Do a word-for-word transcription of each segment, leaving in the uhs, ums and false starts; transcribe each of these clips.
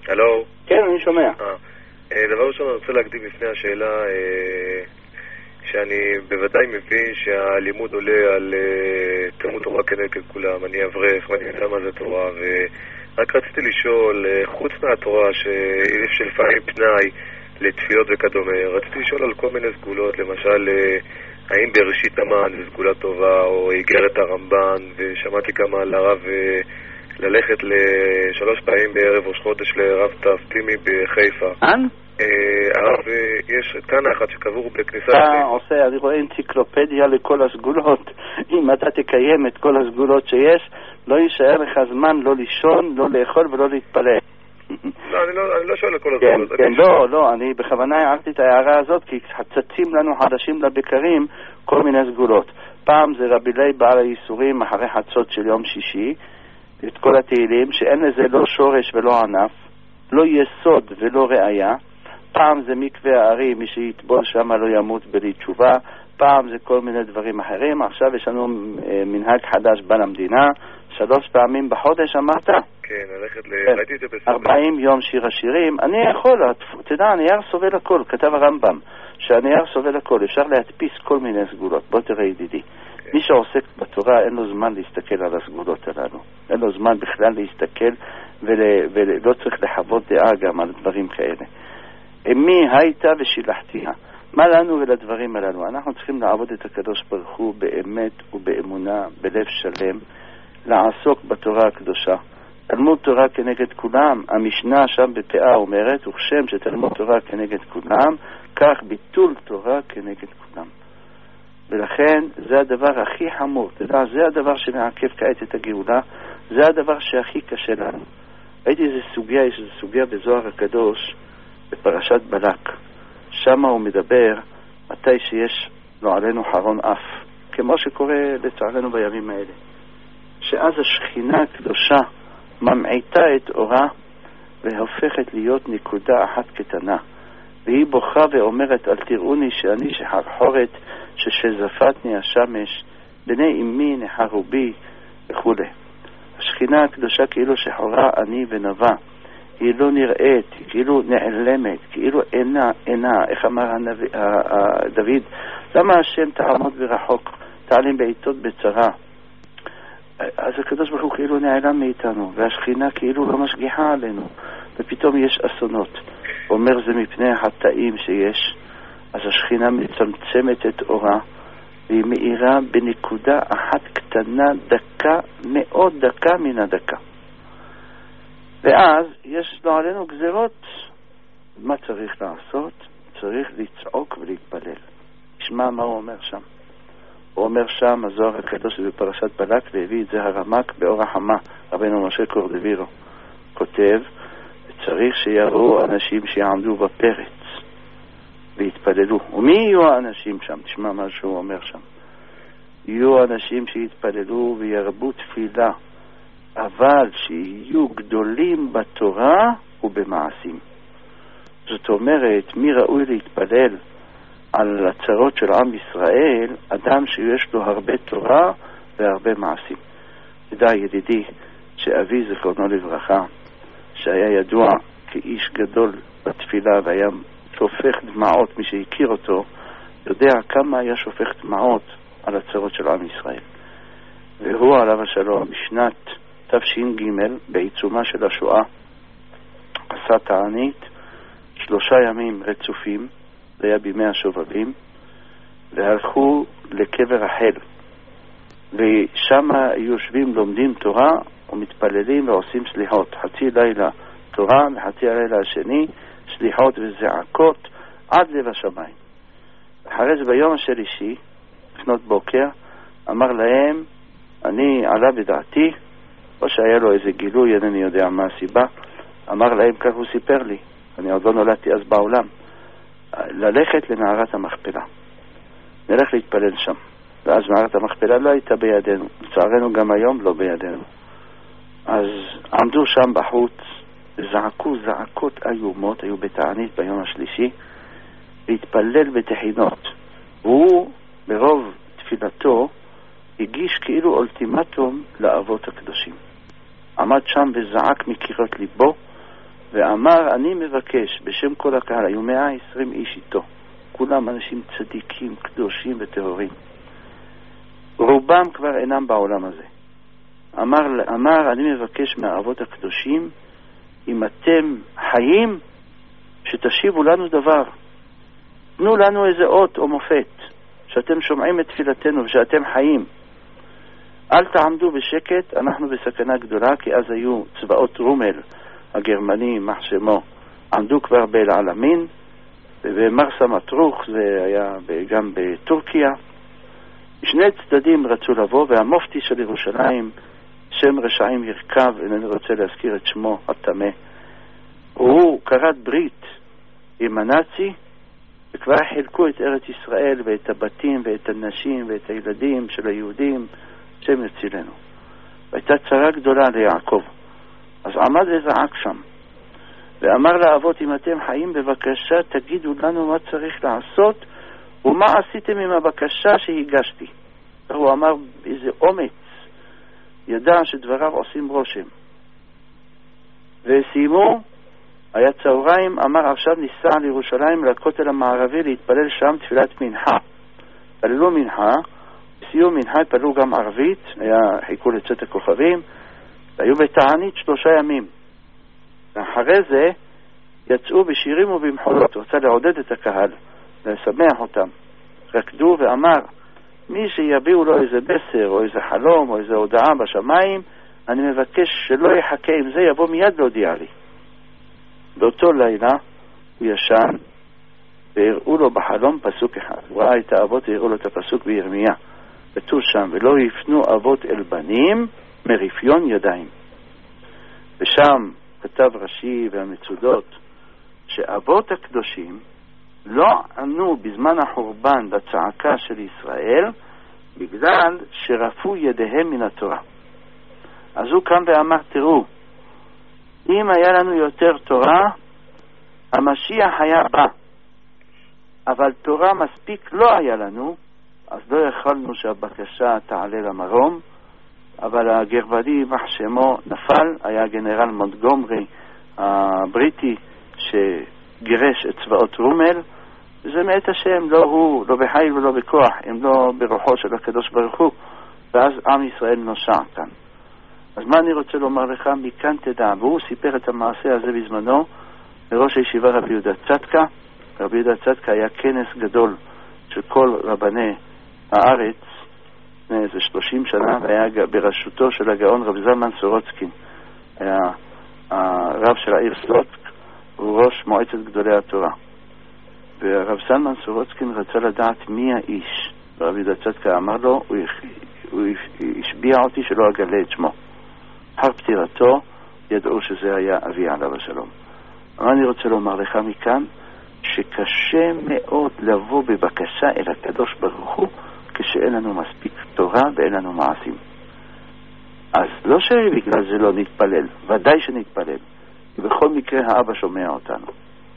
הלו? כן, אני שומע. דבר ראשון, אני רוצה להקדים לפני השאלה שאני בוודאי מבין שהלימוד עולה על תלמוד תורה כנגד כולם. אני אברך ואני יודע מה זה תורה, ורק רציתי לשאול, חוץ מהתורה שיש שלפעמים פנאי לתפילות וכדומה, רציתי לשאול על כל מיני סגולות, למשל האם בראשית המן זה סגולה טובה או איגרת הרמב"ן, ושמעתי כמה על הרב ללכת לשלוש פעמים בערב ראש חודש לרב תפטימי בחיפה. אנ? הרב, יש כאן אחד שקבור בכניסה... אתה עושה, אני רואה אנציקלופדיה לכל הסגולות. אם אתה תקיים את כל הסגולות שיש, לא יישאר לך זמן לא לישון, לא לאכול ולא להתפלל. לא, אני לא, אני לא שואל לכל הסגולות. כן, כן, לא, לא, אני בכוונה הערתי את ההערה הזאת, כי צצים לנו חדשים לבקרים כל מיני סגולות. פעם זה רבי לוי בעל הייסורים אחרי חצות של יום שישי, את כל התהילים, שאין לזה לא שורש ולא ענף, לא יסוד ולא ראיה. פעם זה מקווה הארי, מי שיטבול שם לא ימות בלי תשובה. פעם זה כל מיני דברים אחרים. עכשיו יש לנו מנהג חדש בן המדינה, שלוש פעמים בחודש אמרת? כן, ללכת ל... ראיתי את זה בסדר. ארבעים יום שיר השירים. אני יכול, תדע, הנייר סובל הכל, כתב הרמב"ם, שהנייר סובל הכל, אפשר להדפיס כל מיני סגולות. בוא תראה ידידי, מי שעוסק בתורה אין לו זמן להסתכל על הסגולות הללו, אין לו זמן בכלל להסתכל ול... ולא צריך לחוות דעה גם על דברים כאלה. אמי הייתה ושילחתיה. מה לנו ולדברים הללו? אנחנו צריכים לעבוד את הקדוש ברוך הוא באמת ובאמונה, בלב שלם, לעסוק בתורה הקדושה. תלמוד תורה כנגד כולם, המשנה שם בפאה אומרת, וכשם שתלמוד תורה כנגד כולם, כך ביטול תורה כנגד כולם. ולכן זה הדבר הכי חמור, תדע, זה הדבר שמעכב כעת את הגאולה, זה הדבר שהכי קשה לנו. ראיתי איזה סוגיה, יש איזה סוגיה בזוהר הקדוש, בפרשת בלק. שם הוא מדבר מתי שיש לו עלינו חרון אף, כמו שקורה לצערנו בימים האלה. שאז השכינה הקדושה ממעיטה את אורה והופכת להיות נקודה אחת קטנה. והיא בוכה ואומרת, אל תראוני שאני שחרחורת ששזפתני השמש, בני אמי נחרו בי וכו'. השכינה הקדושה כאילו שחורה אני ונבא. היא לא נראית, היא כאילו נעלמת, כאילו אינה, אינה, איך אמר הנביא, דוד, למה השם תעמוד ברחוק, תעלים בעיתות בצרה? אז הקדוש ברוך הוא כאילו נעלם מאיתנו, והשכינה כאילו לא משגיחה עלינו, ופתאום יש אסונות. אומר זה מפני החטאים שיש, אז השכינה מצמצמת את אורה, והיא מאירה בנקודה אחת קטנה, דקה, מאוד דקה מן הדקה. ואז יש לו עלינו גזרות. מה צריך לעשות? צריך לצעוק ולהתפלל. תשמע מה הוא אומר שם. הוא אומר שם, הזוהר הקדוש בפרשת בלק, והביא את זה הרמק באור החמה, רבנו משה קורדווירו, כותב, צריך שיראו אנשים שיעמדו בפרץ והתפללו. ומי יהיו האנשים שם? תשמע מה שהוא אומר שם. יהיו אנשים שיתפללו וירבו תפילה, אבל שיהיו גדולים בתורה ובמעשים. זאת אומרת, מי ראוי להתפלל על הצרות של עם ישראל? אדם שיש לו הרבה תורה והרבה מעשים. תדע ידידי שאבי זכרונו לברכה, שהיה ידוע כאיש גדול בתפילה והיה שופך דמעות, מי שהכיר אותו יודע כמה היה שופך דמעות על הצרות של עם ישראל. והוא עליו השלום בשנת תש"ג, בעיצומה של השואה, עשה תענית שלושה ימים רצופים, זה היה בימי השובבים, והלכו לקבר רחל, ושם יושבים לומדים תורה ומתפללים ועושים סליחות, חצי לילה תורה וחצי הלילה השני סליחות וזעקות עד לב השמיים. אחרי זה ביום השלישי לפנות בוקר אמר להם, אני עלה בדעתי, או שהיה לו איזה גילוי, אינני יודע מה הסיבה, אמר להם, כך הוא סיפר לי, אני עוד לא נולדתי אז בעולם, ללכת למערת המכפלה, נלך להתפלל שם. ואז מערת המכפלה לא הייתה בידינו, לצערנו גם היום לא בידינו. אז עמדו שם בחוץ, זעקו זעקות איומות, היו בתענית ביום השלישי, והתפלל בתחינות. והוא ברוב תפילתו הגיש כאילו אולטימטום לאבות הקדושים. עמד שם וזעק מקירות ליבו, ואמר, אני מבקש בשם כל הקהל, היו מאה ועשרים איש איתו, כולם אנשים צדיקים, קדושים וטהורים, רובם כבר אינם בעולם הזה. אמר, אמר אני מבקש מהאבות הקדושים, אם אתם חיים, שתשיבו לנו דבר, תנו לנו איזה אות או מופת, שאתם שומעים את תפילתנו ושאתם חיים. אל תעמדו בשקט, אנחנו בסכנה גדולה, כי אז היו צבאות רומל הגרמני, מה שמו, עמדו כבר באל עלמין, ובמרסה מטרוך, זה היה גם בטורקיה. שני צדדים רצו לבוא, והמופתי של ירושלים, שם רשעים ירכב, אינני רוצה להזכיר את שמו התמה, הוא קראת ברית עם הנאצי, וכבר חילקו את ארץ ישראל ואת הבתים ואת הנשים ואת הילדים של היהודים, שם יצילנו. והייתה צרה גדולה ליעקב. אז עמד וזעק שם, ואמר לאבות, אם אתם חיים, בבקשה תגידו לנו מה צריך לעשות, ומה עשיתם עם הבקשה שהגשתי. הוא אמר איזה אומץ, ידע שדבריו עושים רושם. וסיימו, היה צהריים, אמר עכשיו ניסע לירושלים לכותל המערבי להתפלל שם תפילת מנחה. פללו מנחה, בסיום מנחה פללו גם ערבית, היה חיכו לצאת הכוכבים, והיו בתענית שלושה ימים. ואחרי זה יצאו בשירים ובמחולות, הוא רצה לעודד את הקהל, לשמח אותם. רקדו ואמר, מי שיביאו לו איזה בסר או איזה חלום או איזה הודעה בשמיים, אני מבקש שלא יחכה עם זה, יבוא מיד להודיע לי. באותו לילה הוא ישן, והראו לו בחלום פסוק אחד. הוא ראה את האבות והראו לו את הפסוק בירמיה. כתוב שם, ולא יפנו אבות אל בנים מרפיון ידיים. ושם כתב רש"י והמצודות, שאבות הקדושים לא ענו בזמן החורבן לצעקה של ישראל, בגלל שרפו ידיהם מן התורה. אז הוא קם ואמר, תראו, אם היה לנו יותר תורה, המשיח היה בא. אבל תורה מספיק לא היה לנו, אז לא יכולנו שהבקשה תעלה למרום, אבל הגרבלי מחשמו נפל, היה גנרל מונטגומרי הבריטי שגירש את צבאות רומל, וזה מאת השם, לא הוא, לא בחיל ולא בכוח, אם לא ברוחו של הקדוש ברוך הוא, ואז עם ישראל נושע כאן. אז מה אני רוצה לומר לך? מכאן תדע, והוא סיפר את המעשה הזה בזמנו לראש הישיבה רבי יהודה צדקה. רבי יהודה צדקה היה כנס גדול של כל רבני הארץ לפני איזה שלושים שנה, והיה בראשותו של הגאון רב זלמן סורוצקין, היה הרב של העיר סלוצק, הוא ראש מועצת גדולי התורה. ורב זלמן סורוצקין רצה לדעת מי האיש, ורבי יהודה צדקה אמר לו, הוא, הוא השביע אותי שלא אגלה את שמו. אחר פטירתו ידעו שזה היה אבי עליו השלום. אבל אני רוצה לומר לך מכאן שקשה מאוד לבוא בבקשה אל הקדוש ברוך הוא כשאין לנו מספיק תורה ואין לנו מעשים. אז לא שבגלל זה לא נתפלל, ודאי שנתפלל, בכל מקרה האבא שומע אותנו.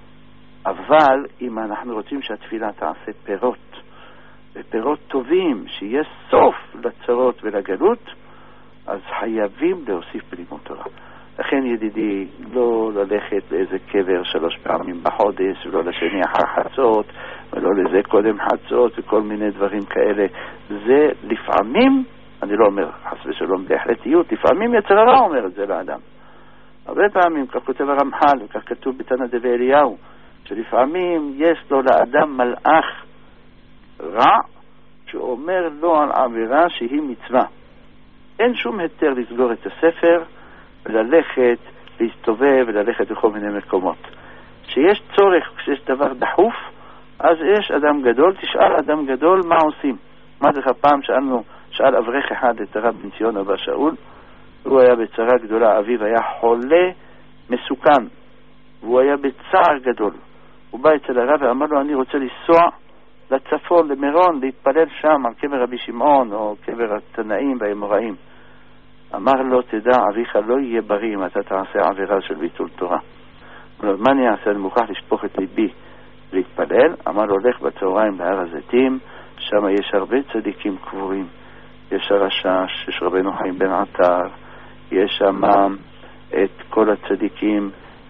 אבל אם אנחנו רוצים שהתפילה תעשה פירות, ופירות טובים, שיהיה סוף לצרות ולגלות, אז חייבים להוסיף בלימוד תורה. לכן ידידי, לא ללכת לאיזה קבר שלוש פעמים בחודש, ולא לשני אחר חצות, ולא לזה קודם חצות, וכל מיני דברים כאלה. זה לפעמים, אני לא אומר חס ושלום בהחלטיות, לפעמים יצר הרע אומר את זה לאדם. הרבה פעמים, כך כותב הרמח"ל, וכך כתוב בתנא דבי אליהו, שלפעמים יש לו לאדם מלאך רע, שאומר לו על עבירה שהיא מצווה. אין שום היתר לסגור את הספר, וללכת, להסתובב, וללכת לכל מיני מקומות. כשיש צורך, כשיש דבר דחוף, אז יש אדם גדול, תשאל אדם גדול מה עושים. מה זה פעם שאלנו, שאל אברך אחד את הרב בן ציון אבא שאול, הוא היה בצרה גדולה, אביו היה חולה מסוכן, והוא היה בצער גדול. הוא בא אצל הרב ואמר לו, אני רוצה לנסוע לצפון, למירון, להתפלל שם על קבר רבי שמעון, או קבר התנאים והאמוראים. אמר לו, תדע, אביך לא יהיה בריא אם אתה תעשה עבירה של ביטול תורה. אמר לו, מה אני אעשה? אני מוכרח לשפוך את ליבי להתפלל. אמר לו, הולך בצהריים להר הזיתים, שם יש הרבה צדיקים קבורים. יש הרשש, יש רבנו חיים בן עטר, יש שם את כל הצדיקים,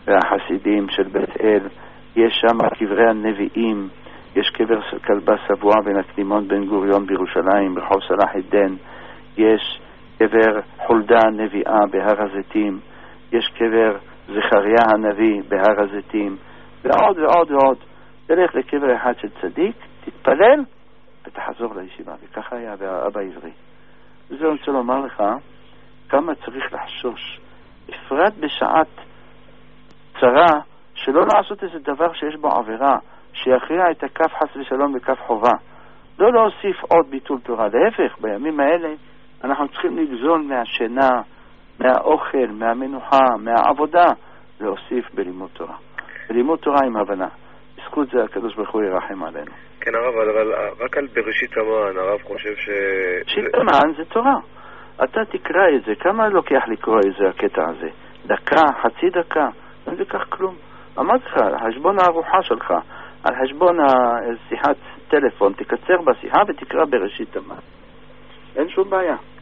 והחסידים של בית אל, יש שם קברי הנביאים, יש קבר של כלבה סבוע בן הקדימון בן גוריון בירושלים, ברחוב סלאח א-דין, יש קבר חולדה הנביאה בהר הזיתים, יש קבר זכריה הנביא בהר הזיתים, ועוד ועוד ועוד. תלך לקבר אחד של צדיק, תתפלל ותחזור לישיבה. וככה היה באבא עברי. וזה אני רוצה לומר לך כמה צריך לחשוש, בפרט בשעת צרה, שלא לעשות איזה דבר שיש בו עבירה, שיכריע את הכף חס ושלום בכף חובה. לא להוסיף עוד ביטול תורה. להפך, בימים האלה אנחנו צריכים לגזול מהשינה, מהאוכל, מהמנוחה, מהעבודה, להוסיף בלימוד תורה. בלימוד תורה עם הבנה. בזכות זה הקדוש ברוך הוא ירחם עלינו. כן הרב, אבל רק על בראשית המן, הרב חושב ש... בראשית המן זה תורה. אתה תקרא את זה. כמה לוקח לקרוא את זה, הקטע הזה? דקה, חצי דקה? לא לקח כלום. אמרתי לך, על חשבון הארוחה שלך, על חשבון שיחת טלפון, תקצר בשיחה ותקרא בראשית המן. אין שום בעיה.